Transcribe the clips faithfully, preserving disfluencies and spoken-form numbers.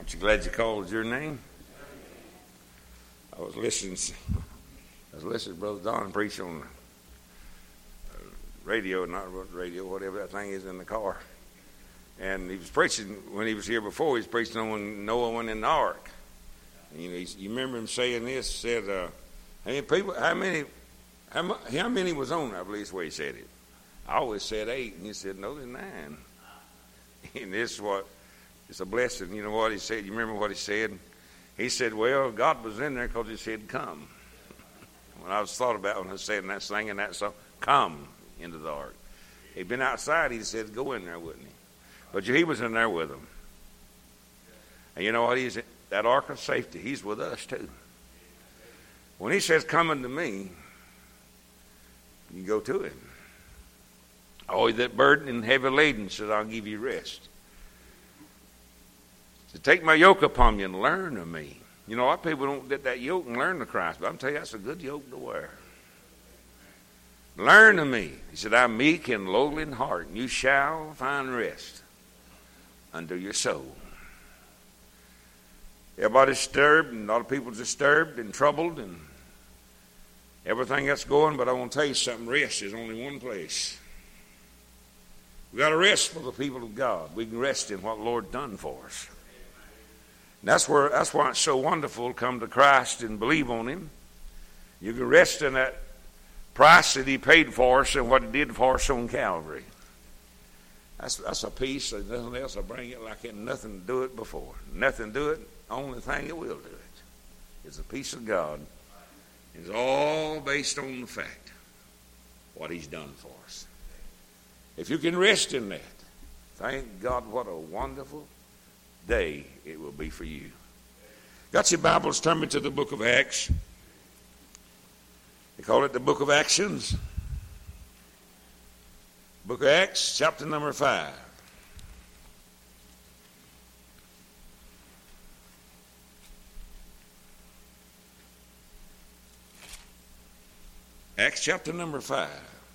Aren't you glad you called your name? I was listening. I was listening to Brother Don preach on the radio, not radio, whatever that thing is in the car. And he was preaching when he was here before. He was preaching on when Noah went in the ark. And, you know, he, you remember him saying this? Said, uh, "How many people? How many? How, how many was on?" I believe is the way he said it. I always said eight, and he said, "No, there's nine." And this is what. It's a blessing. You know what he said? You remember what he said? He said, well, God was in there because he said, come. When I was thought about when I was saying that, singing that song, come into the ark. He'd been outside. He said, go in there, wouldn't he? But he was in there with them. And you know what? He's that ark of safety. He's with us too. When he says, come unto me, you go to him. Oh, that burden and heavy laden says, I'll give you rest. To take my yoke upon you and learn of me. You know, a lot of people don't get that yoke and learn of Christ, but I'm telling you, that's a good yoke to wear. Learn of me. He said, I'm meek and lowly in heart, and you shall find rest unto your soul. Everybody's disturbed, and a lot of people disturbed and troubled, and everything that's going, but I want to tell you something, rest is only one place. We've got to rest for the people of God. We can rest in what the Lord done for us. That's where that's why it's so wonderful to come to Christ and believe on him. You can rest in that price that he paid for us and what he did for us on Calvary. That's that's a peace that nothing else will bring it like it nothing to do it before. Nothing to do it, only thing that will do it is the peace of God. It's all based on the fact what he's done for us. If you can rest in that, thank God, what a wonderful day it will be for you. Got your Bibles? Turn me to the book of Acts. They call it the book of Actions. Book of Acts, chapter number five. Acts chapter number five.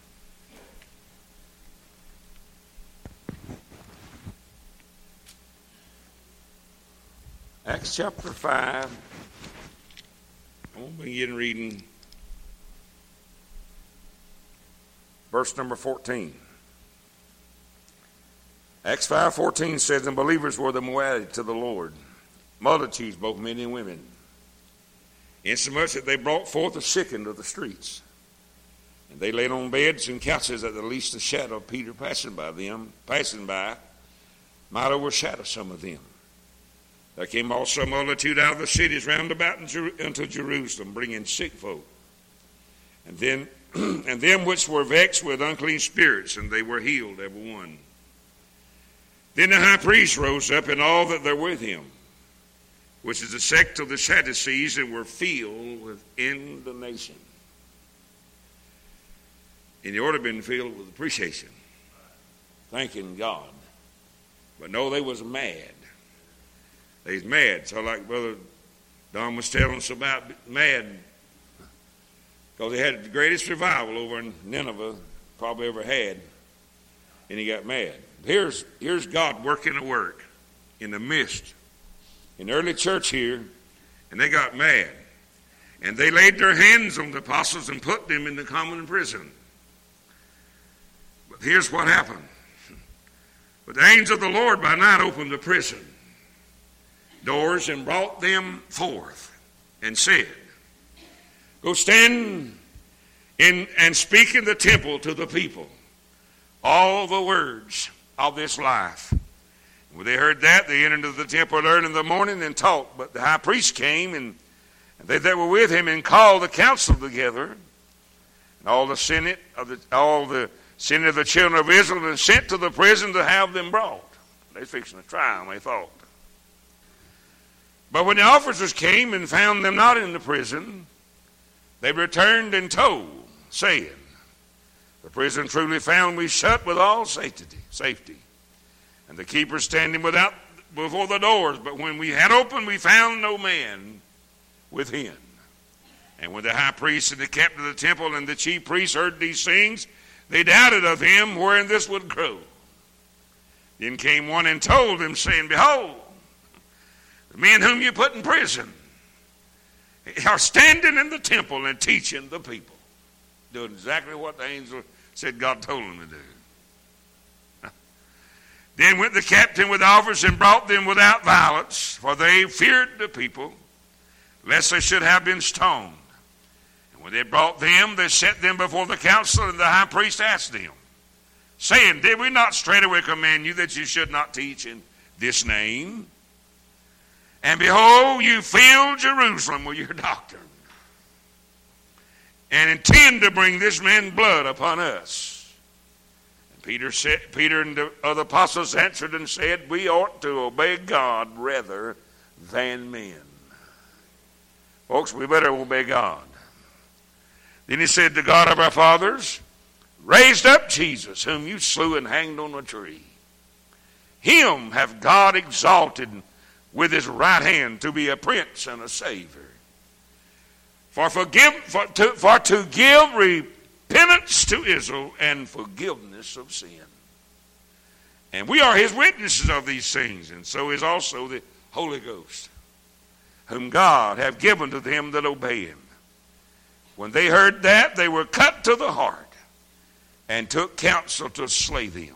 Acts chapter five, I'm going to begin reading verse number fourteen. Acts five fourteen says, and believers were the more added to the Lord, multitudes, both men and women, insomuch that they brought forth the sick into the streets. And they laid on beds and couches at the least the shadow of Peter passing by them, passing by, might overshadow some of them. There came also a multitude out of the cities round about unto Jerusalem, bringing sick folk, and then and them which were vexed with unclean spirits, and they were healed, every one. Then the high priest rose up, and all that were with him, which is the sect of the Sadducees, and were filled with indignation. And they ought to have been filled with appreciation, thanking God. But no, they was mad. They's mad. So like Brother Don was telling us about mad, because they had the greatest revival over in Nineveh probably ever had, and he got mad. Here's, here's God working a work in the midst, in the early church here, and they got mad. And they laid their hands on the apostles and put them in the common prison. But here's what happened. But the angel of the Lord by night opened the prison doors and brought them forth and said, go stand in and speak in the temple to the people all the words of this life. When they heard that, they entered into the temple early in the morning and taught. But the high priest came, and they that were with him, and called the council together, and all the senate of the all the senate of the children of Israel, and sent to the prison to have them brought. They fixing to try them, they thought. But when the officers came and found them not in the prison, they returned and told, saying, the prison truly found we shut with all safety, safety, and the keepers standing without before the doors. But when we had opened, we found no man within. And when the high priest and the captain of the temple and the chief priests heard these things, they doubted of him wherein this would grow. Then came one and told them, saying, behold, The men whom you put in prison are standing in the temple and teaching the people, doing exactly what the angel said God told them to do. Then went the captain with the officers and brought them without violence, for they feared the people, lest they should have been stoned. And when they brought them, they set them before the council, and the high priest asked them, saying, Did we not straightway command you that you should not teach in this name? And behold, you fill Jerusalem with your doctrine, and intend to bring this man's blood upon us. And Peter said, Peter and the other apostles answered and said, We ought to obey God rather than men. Folks, we better obey God. Then he said, The God of our fathers raised up Jesus, whom you slew and hanged on a tree. Him have God exalted with his right hand to be a prince and a savior. For, forgive, for, to, for to give repentance to Israel and forgiveness of sin. And we are his witnesses of these things, and so is also the Holy Ghost, whom God hath given to them that obey him. When they heard that, they were cut to the heart, and took counsel to slay them.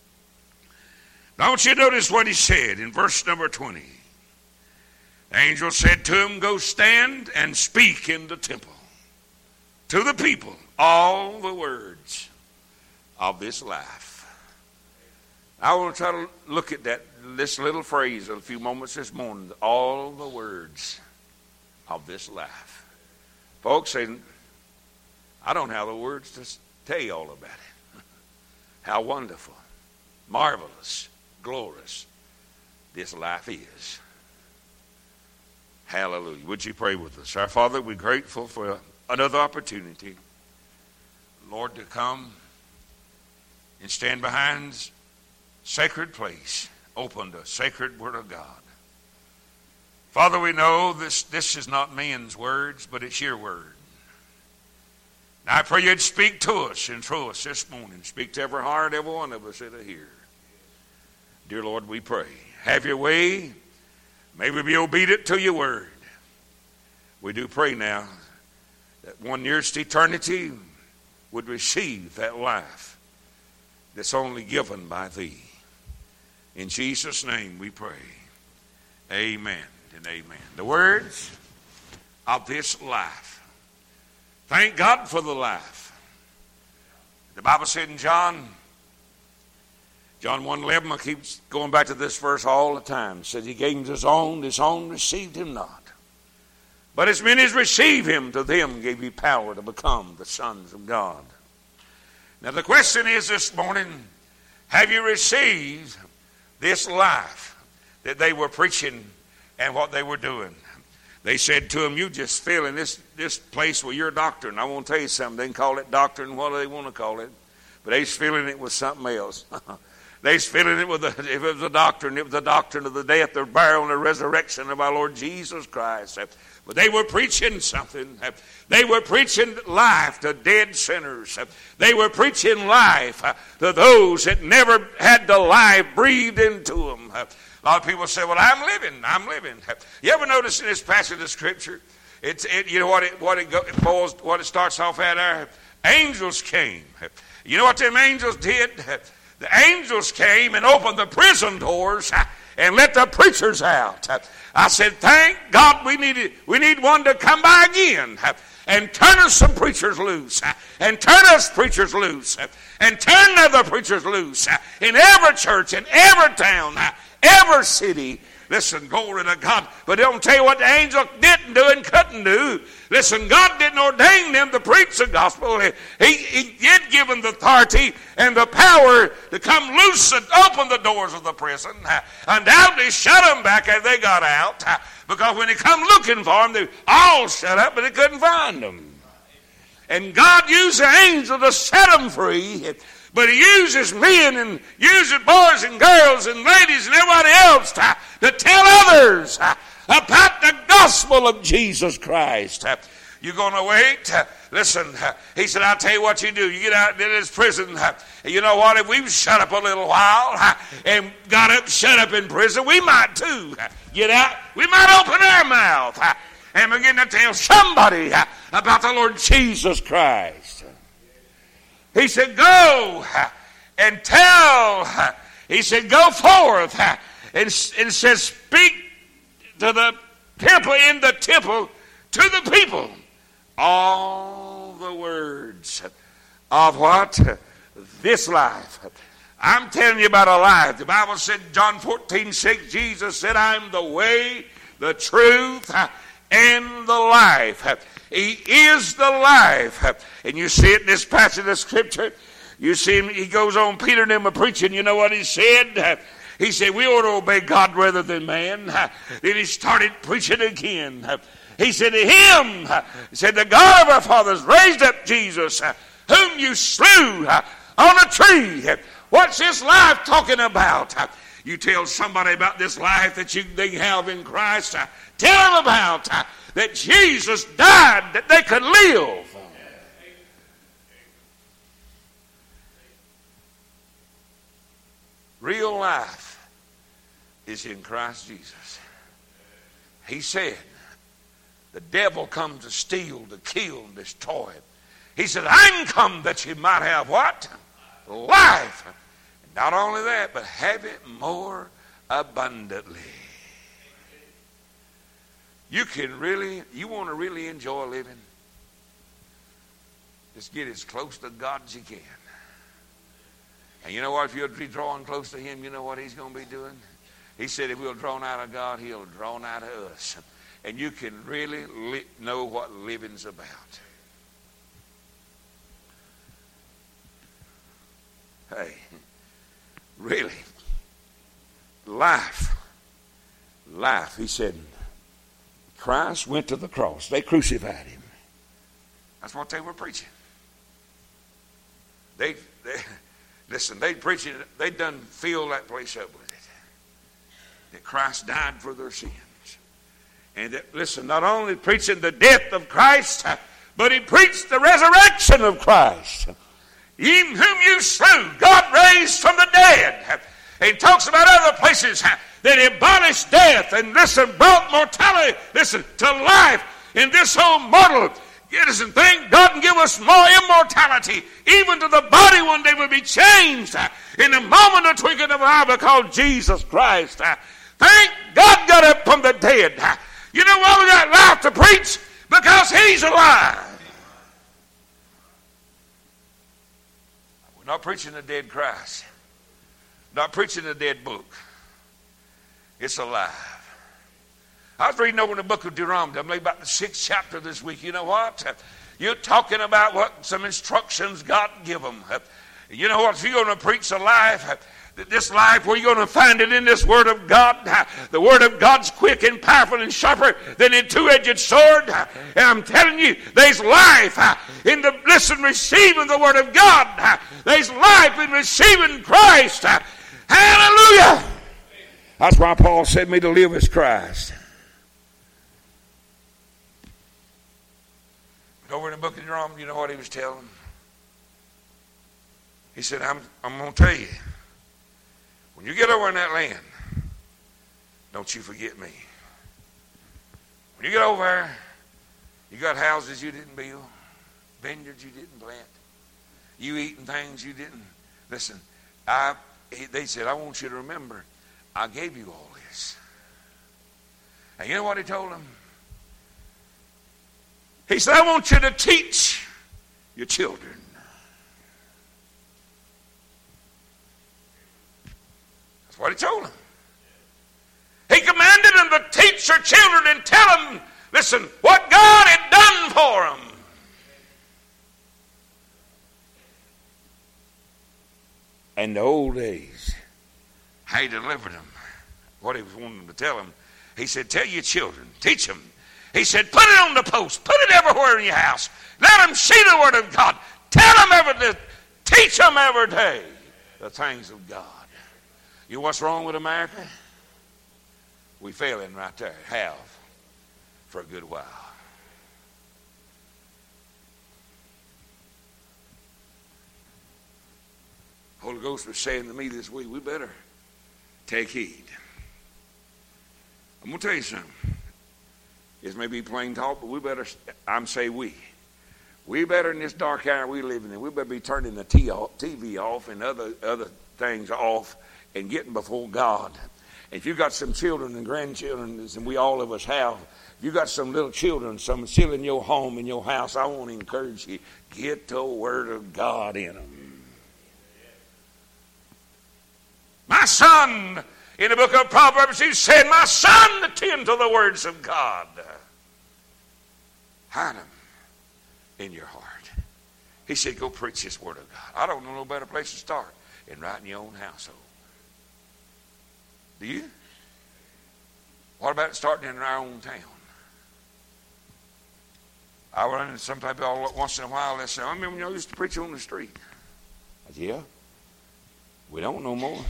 Now, I want you to notice what he said in verse number twenty. The angel said to him, Go stand and speak in the temple to the people all the words of this life. I want to try to look at that this little phrase a few moments this morning. All the words of this life. Folks, I don't have the words to tell you all about it. How wonderful, marvelous, glorious this life is. Hallelujah. Would you pray with us? Our Father, we're grateful for another opportunity, Lord, to come and stand behind sacred place, open the sacred word of God. Father, we know this, this is not men's words, but it's your word. Now I pray you'd speak to us and through us this morning. Speak to every heart, every one of us that are here. Dear Lord, we pray. Have your way. May we be obedient to your word. We do pray now that one nearest eternity would receive that life that's only given by thee. In Jesus' name we pray. Amen and amen. The words of this life. Thank God for the life. The Bible said in John, John one eleven, I keep going back to this verse all the time. It said he gave him his own, his own received him not. But as many as receive him, to them gave he power to become the sons of God. Now the question is this morning, have you received this life that they were preaching and what they were doing? They said to him, you just fill in this, this place with your doctrine. I want to tell you something. They can call it doctrine, what they want to call it. But they's filling it with something else. They's filling it with, a, if it was a doctrine, it was the doctrine of the death, the burial, and the resurrection of our Lord Jesus Christ. But they were preaching something. They were preaching life to dead sinners. They were preaching life to those that never had the life breathed into them. A lot of people say, well, I'm living, I'm living. You ever notice in this passage of Scripture, it's, it, you know what it, what it, go, it boils, what it starts off at there? Angels came. You know what them angels did? The angels came and opened the prison doors and let the preachers out. I said, thank God we need, we need one to come by again and turn us some preachers loose, and turn us preachers loose, and turn other preachers loose in every church, in every town, every city. Listen, glory to God. But don't tell you what the angel didn't do and couldn't do. Listen, God didn't ordain them to preach the gospel. He, he, he did give them the authority and the power to come loose and open the doors of the prison. Undoubtedly shut them back as they got out. Because when they come looking for them, they all shut up, but they couldn't find them. And God used the angel to set them free. But he uses men and uses boys and girls and ladies and everybody else to, to tell others about the gospel of Jesus Christ. You going to wait? Listen, he said, I'll tell you what you do. You get out in this prison. You know what? If we shut up a little while and got up, shut up in prison, we might too. Get out. We might open our mouth and begin to tell somebody about the Lord Jesus Christ. He said, go and tell. He said, go forth and, and said, speak to the temple, in the temple, to the people, all the words of what? This life. I'm telling you about a life. The Bible said, John fourteen six, Jesus said, I'm the way, the truth, and the life. He is the life. And you see it in this passage of Scripture. You see him, he goes on, Peter and them are preaching. You know what he said? He said, we ought to obey God rather than man. Then he started preaching again. He said to him, he said, the God of our fathers raised up Jesus, whom you slew on a tree. What's this life talking about? You tell somebody about this life that you they have in Christ. Tell them about that Jesus died that they could live. Real life is in Christ Jesus. He said, the devil comes to steal, to kill, and destroy. He said, I'm come that you might have what? Life. And not only that, but have it more abundantly. You can really, you want to really enjoy living? Just get as close to God as you can. And you know what? If you'll be drawing close to him, you know what he's going to be doing? He said if we'll draw nigh to God, he'll draw nigh to us. And you can really li- know what living's about. Hey, really, life, life, he said, Christ went to the cross. They crucified him. That's what they were preaching. They, they listen, they preaching, they done filled that place up with it. That Christ died for their sins. And that, listen, not only preaching the death of Christ, but he preached the resurrection of Christ. Him whom you slew, God raised from the dead. And he talks about other places that abolished death and, listen, brought mortality, listen, to life in this whole mortal. Listen, thank God and give us more immortality. Even to the body one day will be changed in a moment of twinkling of an eye because Jesus Christ. Thank God got up from the dead. You know why we got life to preach? Because he's alive. We're not preaching the dead Christ. Not preaching the dead book. It's alive. I was reading over in the book of Deuteronomy. I'm reading about the sixth chapter this week. You know what? You're talking about what some instructions God give them. You know what? If you're going to preach a life, this life, where you're going to find it in this Word of God. The Word of God's quick and powerful and sharper than a two-edged sword. And I'm telling you, there's life in the, listen, receiving the Word of God. There's life in receiving Christ. Hallelujah! That's why Paul said me to live as Christ. Over in the book of Deuteronomy, you know what he was telling them? He said, I'm, I'm going to tell you, when you get over in that land, don't you forget me. When you get over there, you got houses you didn't build, vineyards you didn't plant, you eating things you didn't. Listen, I, they said, I want you to remember, I gave you all this. And you know what he told them? He said, I want you to teach your children. That's what he told them. He commanded them to teach their children and tell them, listen, what God had done for them. In the old days, how he delivered them. What he was wanting them to tell them. He said, tell your children, teach them. He said, put it on the post. Put it everywhere in your house. Let them see the Word of God. Tell them every day. Teach them every day the things of God. You know what's wrong with America? We failing right there. Have for a good while. Holy Ghost was saying to me this week, we better take heed. I'm going to tell you something. This may be plain talk, but we better, I'm saying we. We better in this dark hour we live in, we better be turning the T V off and other other things off and getting before God. If you've got some children and grandchildren, and we all of us have, if you've got some little children, some still in your home, in your house, I want to encourage you, get the Word of God in them. My son, in the book of Proverbs, he said, my son, attend to the words of God. Hide them in your heart. He said, go preach this Word of God. I don't know no better place to start than right in your own household. Do you? What about starting in our own town? I run into some people all once in a while, they say, I remember when y'all used to preach on the street. I said, yeah. We don't no more.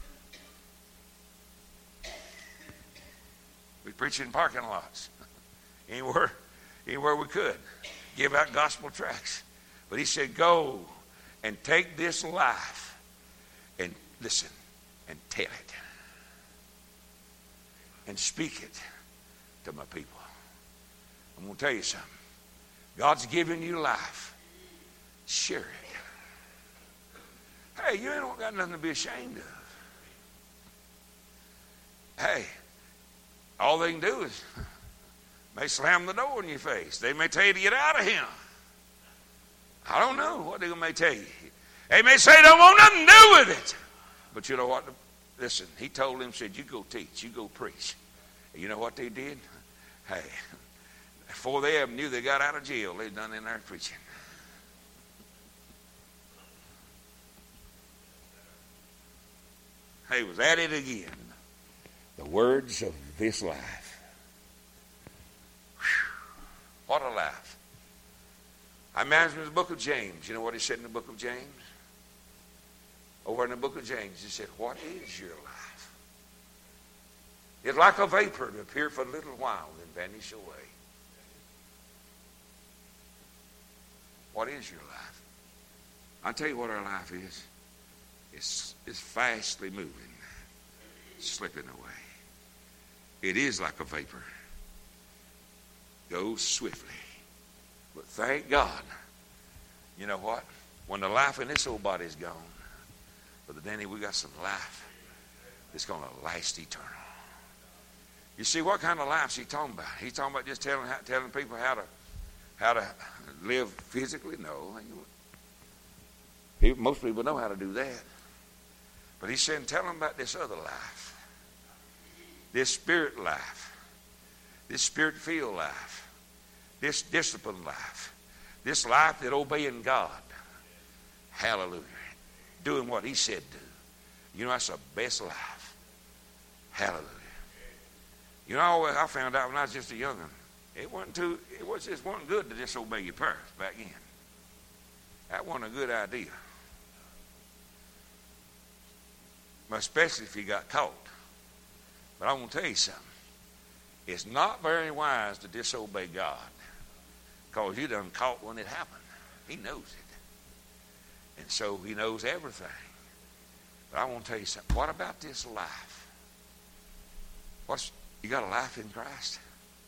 We preach in parking lots. Anywhere, anywhere we could. Give out gospel tracts. But he said, go and take this life and listen and tell it. And speak it to my people. I'm going to tell you something. God's given you life. Share it. Hey, you ain't got nothing to be ashamed of. Hey, all they can do is may slam the door in your face. They may tell you to get out of here. I don't know what they may tell you. They may say they don't want nothing to do with it. But you know what? Listen, he told them, said, you go teach, you go preach. And you know what they did? Hey, before they ever knew they got out of jail, they done in there preaching. He was at it again. The words of this life. Whew. What a life. I imagine in the book of James, you know what he said in the book of James? Over in the book of James, he said, what is your life? It's like a vapor to appear for a little while and vanish away. What is your life? I'll tell you what our life is. It's, it's fastly moving, slipping away. It is like a vapor. Goes swiftly. But thank God, you know what? When the life in this old body is gone, Brother Danny, we got some life that's going to last eternal. You see, what kind of life is he talking about? He's talking about just telling telling people how to how to live physically? No. People, most people know how to do that. But he's saying, tell them about this other life. This spirit life. This spirit-filled life. This disciplined life. This life that obeying God. Hallelujah. Doing what he said do. You know, that's the best life. Hallelujah. You know, I found out when I was just a young'un, it wasn't too, it was just wasn't good to disobey your parents back then. That wasn't a good idea. Especially if you got caught. But I'm going to tell you something. It's not very wise to disobey God, because you done caught when it happened. He knows it. And so he knows everything. But I want to tell you something. What about this life? What's, you got a life in Christ?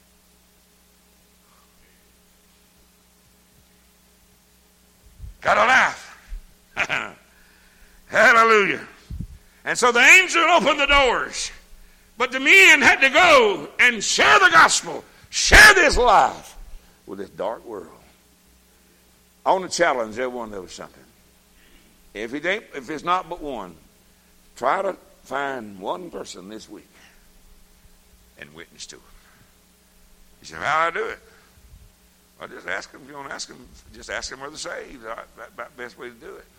Got a life. Hallelujah. And so the angel opened the doors. But the men had to go and share the gospel. Share this life with this dark world. I want to challenge everyone to something. If it ain't, if it's not but one, try to find one person this week and witness to them. You say, how do I do it? Well, just ask them. If you want to ask them, just ask them whether they're saved. That's the best way to do it.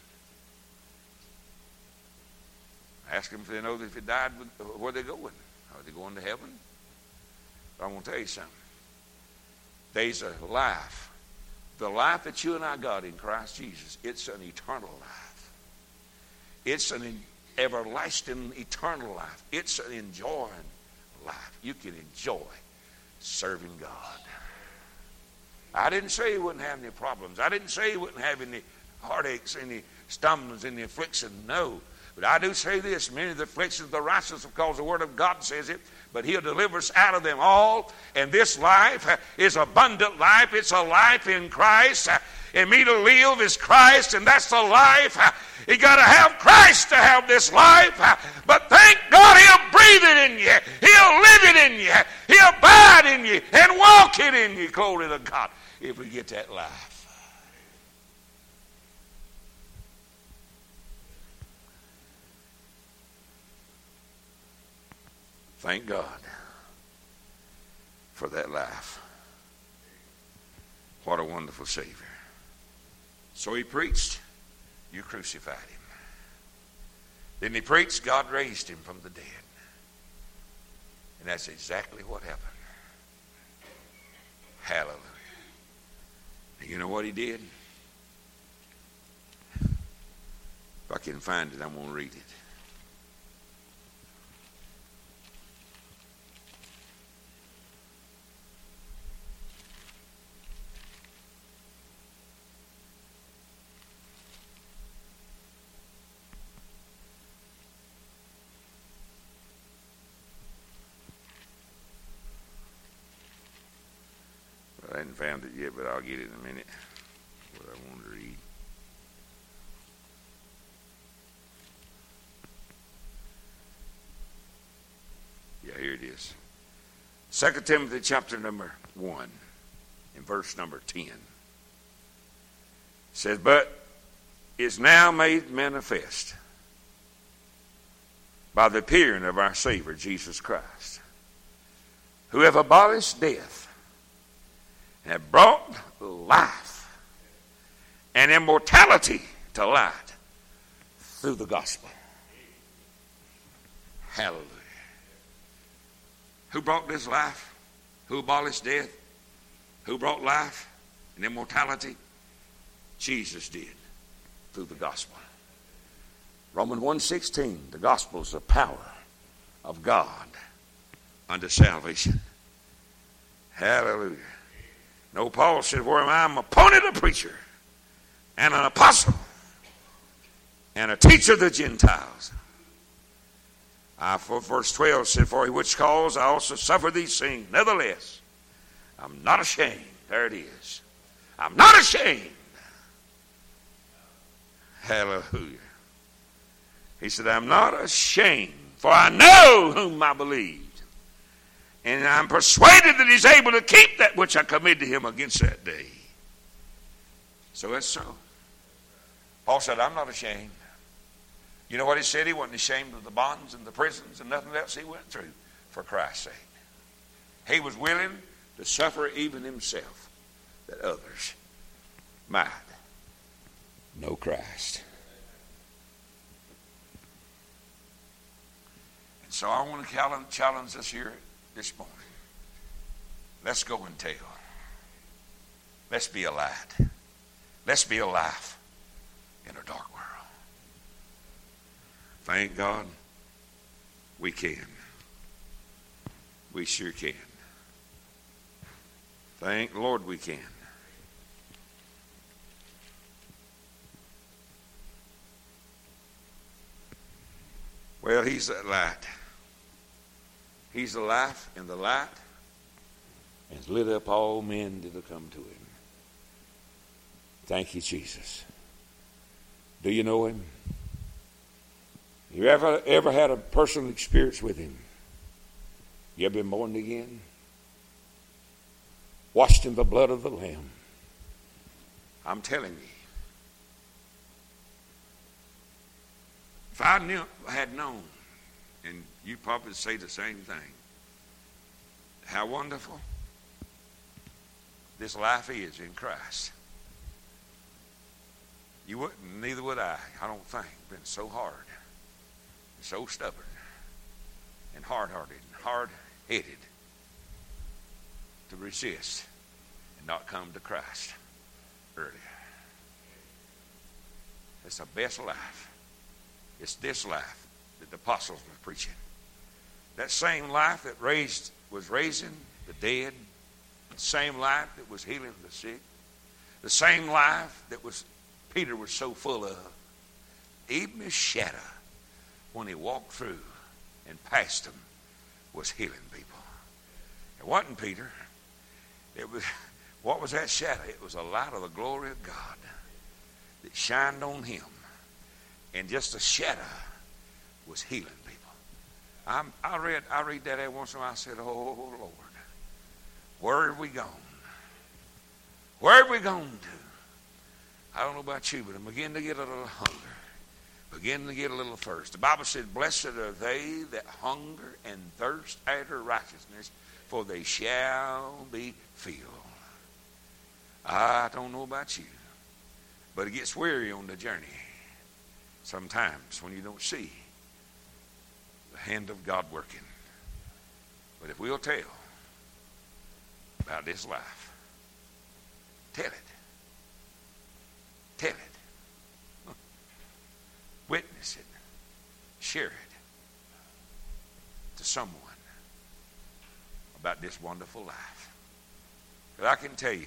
Ask them if they know that if they died, where they're going. Are they going to heaven? But I want to tell you something. There's a life. The life that you and I got in Christ Jesus, it's an eternal life. It's an everlasting, eternal life. It's an enjoying life. You can enjoy serving God. I didn't say you wouldn't have any problems. I didn't say you wouldn't have any heartaches, any stumblings, any affliction. No. But I do say this, many of the afflictions of the righteous, because the word of God says it, but he'll deliver us out of them all. And this life is abundant life. It's a life in Christ. And me to live is Christ, and that's the life. You got to have Christ to have this life. But thank God he'll breathe it in you. He'll live it in you. He'll abide in you and walk it in you. Glory to God. If we get that life. Thank God for that life. What a wonderful Savior. So he preached, you crucified him. Then he preached, God raised him from the dead. And that's exactly what happened. Hallelujah. And you know what he did? If I can find it, I'm going to read it. I hadn't found it yet, but I'll get it in a minute. What I want to read. Yeah, here it is. Second Timothy chapter number one, in verse number ten. It says, but is now made manifest by the appearing of our Savior Jesus Christ, who have abolished death, and have brought life and immortality to light through the gospel. Hallelujah. Who brought this life? Who abolished death? Who brought life and immortality? Jesus did, through the gospel. Romans one sixteen, the gospel is the power of God unto salvation. Hallelujah. No, Paul said, where I'm appointed a preacher and an apostle and a teacher of the Gentiles. I, for verse twelve said, for which cause I also suffer these things. Nevertheless, I'm not ashamed. There it is. I'm not ashamed. Hallelujah. He said, I'm not ashamed, for I know whom I believe. And I'm persuaded that he's able to keep that which I committed to him against that day. So that's so. Paul said, I'm not ashamed. You know what he said? He wasn't ashamed of the bonds and the prisons and nothing else he went through for Christ's sake. He was willing to suffer even himself that others might know Christ. And so I want to challenge us here this morning. Let's go and tell. Let's be a light. Let's be a life in a dark world. Thank God we can. We sure can. Thank the Lord we can. Well, he's that light. He's the life, and the light has lit up all men that have come to him. Thank you, Jesus. Do you know him? You ever ever had a personal experience with him? You ever been born again? Washed in the blood of the Lamb. I'm telling you. If I knew, had known, and you probably say the same thing, how wonderful this life is in Christ. You wouldn't, neither would I, I don't think. Been so hard, so stubborn, and hard-hearted, and hard-headed to resist and not come to Christ earlier. It's the best life. It's this life that the apostles were preaching. That same life that raised was raising the dead, the same life that was healing the sick, the same life that was Peter was so full of. Even his shadow, when he walked through and passed them, was healing people. It wasn't Peter. It was, what was that shadow? It was a light of the glory of God that shined on him. And just a shadow was healing people. I'm, I read I read that every once in a while. I said, oh, Lord, where have we gone? Where have we gone to? I don't know about you, but I'm beginning to get a little hunger. Beginning to get a little thirst. The Bible said, blessed are they that hunger and thirst after righteousness, for they shall be filled. I don't know about you, but it gets weary on the journey sometimes when you don't see the hand of God working. But if we'll tell about this life, tell it. Tell it. Witness it. Share it to someone about this wonderful life. But I can tell you,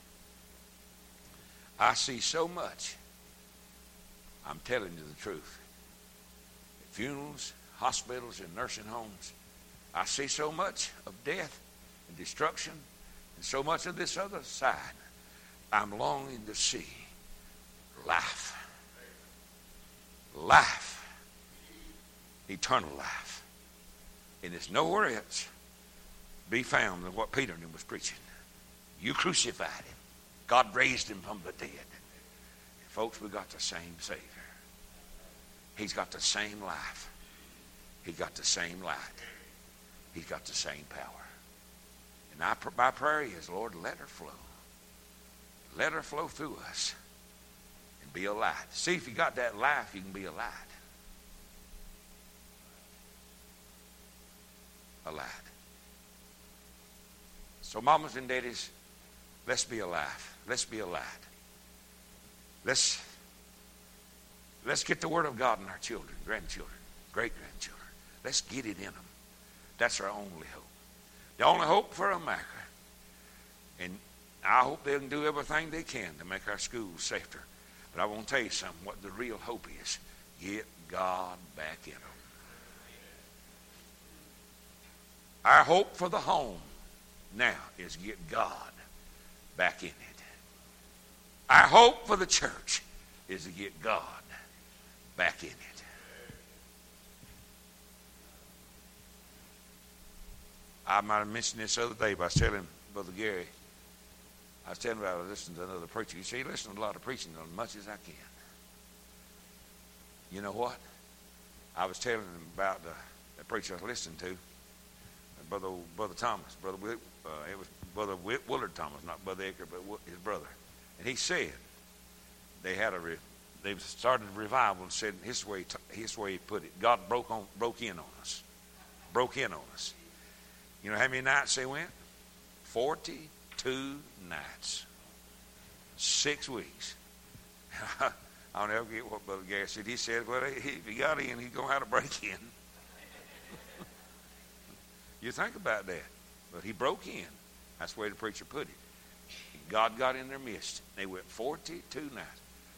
I see so much. I'm telling you the truth. At funerals, hospitals, and nursing homes, I see so much of death and destruction and so much of this other side. I'm longing to see life. Life. Eternal life. And it's nowhere else be found than what Peter was preaching. You crucified him. God raised him from the dead. And folks, we got the same Savior. He's got the same life. He's got the same light. He's got the same power. And I, my prayer is, Lord, let her flow. Let her flow through us. Be a light. See, if you got that life, you can be a light. A light. So mamas and daddies, let's be a light. Let's be a light. Let's, let's get the word of God in our children, grandchildren, great-grandchildren. Let's get it in them. That's our only hope. The only hope for America. And I hope they can do everything they can to make our schools safer. But I want to tell you something, what the real hope is. Get God back in them. Our hope for the home now is get God back in it. Our hope for the church is to get God back in it. I might have mentioned this the other day, but I was telling Brother Gary, I was telling him about listening to another preacher. You see, he listens to a lot of preaching as much as I can. You know what? I was telling him about the, the preacher I was listening to, Brother Brother Thomas. Brother uh, it was Brother Willard Thomas, not Brother Edgar, but his brother. And he said they had a re, they started a revival and said his way his way he put it. God broke on broke in on us, broke in on us. You know how many nights they went? Forty-two nights, six weeks. I'll never get what Brother Gary said. He said, well, if he got in, he's going to have to break in. You think about that. But he broke in. That's the way the preacher put it. God got in their midst. They went forty-two nights.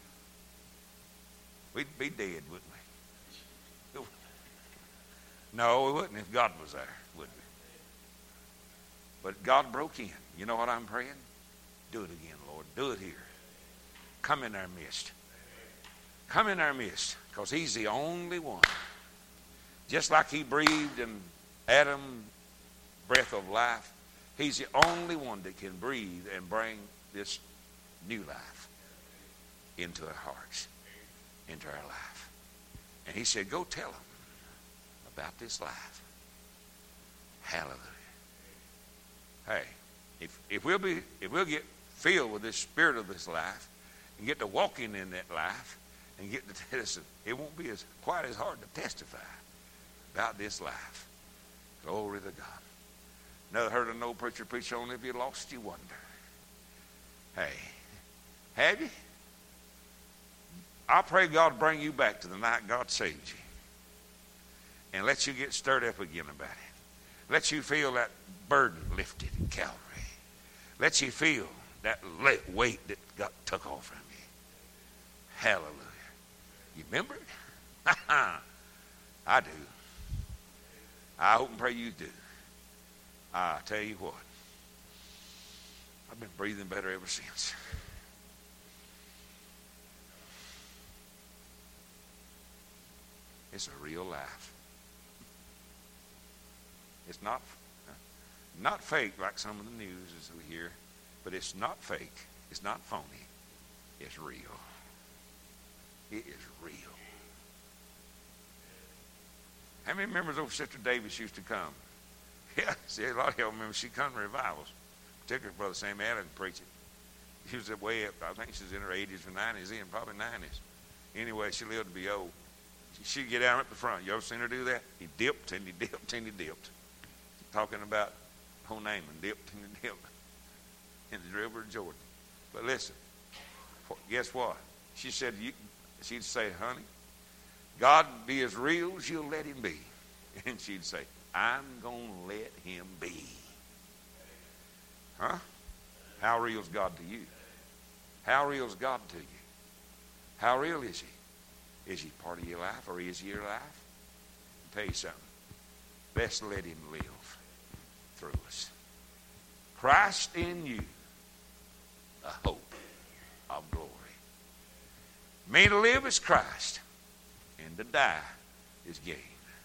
We'd be dead, wouldn't we? No, we wouldn't if God was there, would we? But God broke in. You know what I'm praying? Do it again, Lord. Do it here. Come in our midst. Come in our midst, because he's the only one. Just like he breathed in Adam breath of life, he's the only one that can breathe and bring this new life into our hearts, into our life. And he said, go tell them about this life. Hallelujah. Hey, if if we'll be if we'll get filled with this spirit of this life and get to walking in that life and get to listen, it won't be as quite as hard to testify about this life. Glory to God. Never heard an old preacher preach on, if you lost, you wonder. Hey, have you? I pray God bring you back to the night God saved you and let you get stirred up again about it. Let you feel that burden lifted at Calvary. Let you feel that weight that got took off from you. Hallelujah. You remember it? I do. I hope and pray you do. I tell you what, I've been breathing better ever since. It's a real life. It's not not fake like some of the news as we hear, but it's not fake. It's not phony. It's real. It is real. How many members of Sister Davis used to come? Yeah, see, a lot of y'all remember she come to revivals. Particularly Brother Sam Allen preaching. She was way up, I think she was in her eighties or nineties then, probably nineties. Anyway, she lived to be old. She'd get out at the front. You ever seen her do that? He dipped and he dipped and he dipped. Talking about whole name and dipped and he dipped in the river of Jordan. But listen, guess what? She said, you, she'd say, honey, God be as real as you'll let him be. And she'd say, I'm going to let him be. Huh? How real is God to you? How real is God to you? How real is he? Is he part of your life or is he your life? I'll tell you something. Best let him live through us. Christ in you, a hope of glory. Me to live is Christ, and to die is gain.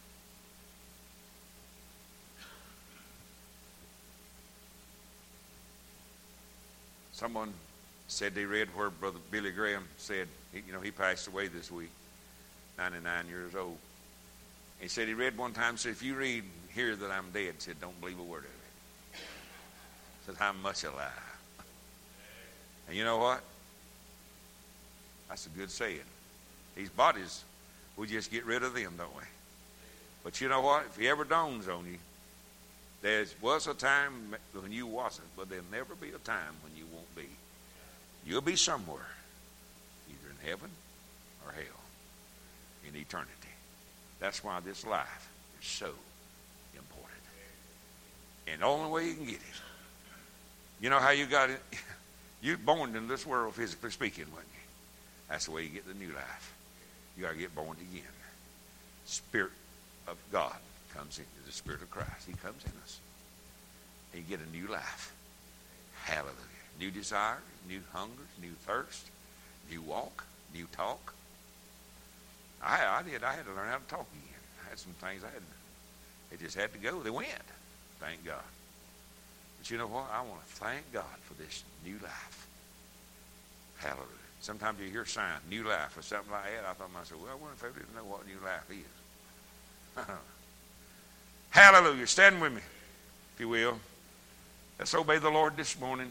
Someone said they read where Brother Billy Graham said, you know, he passed away this week, ninety-nine years old. He said he read one time, said, if you read here that I'm dead, said, don't believe a word of it. Said, I'm much alive. And you know what? That's a good saying. These bodies, we just get rid of them, don't we? But you know what? If it ever dawns on you, there was a time when you wasn't, but there'll never be a time when you won't be. You'll be somewhere, either in heaven or hell, in eternity. That's why this life is so important. And the only way you can get it, you know how you got it? You're born into this world, physically speaking, wasn't you? That's the way you get the new life. You got to get born again. Spirit of God comes in, the Spirit of Christ. He comes in us. And you get a new life. Hallelujah. New desires, new hungers, new thirst, new walk, new talk. I, I did. I had to learn how to talk again. I had some things I had. They just had to go. They went. Thank God. But you know what? I want to thank God for this new life. Hallelujah. Sometimes you hear sign, new life or something like that. I thought to myself, well, I wonder if I didn't know what new life is. Hallelujah. Stand with me, if you will. Let's obey the Lord this morning.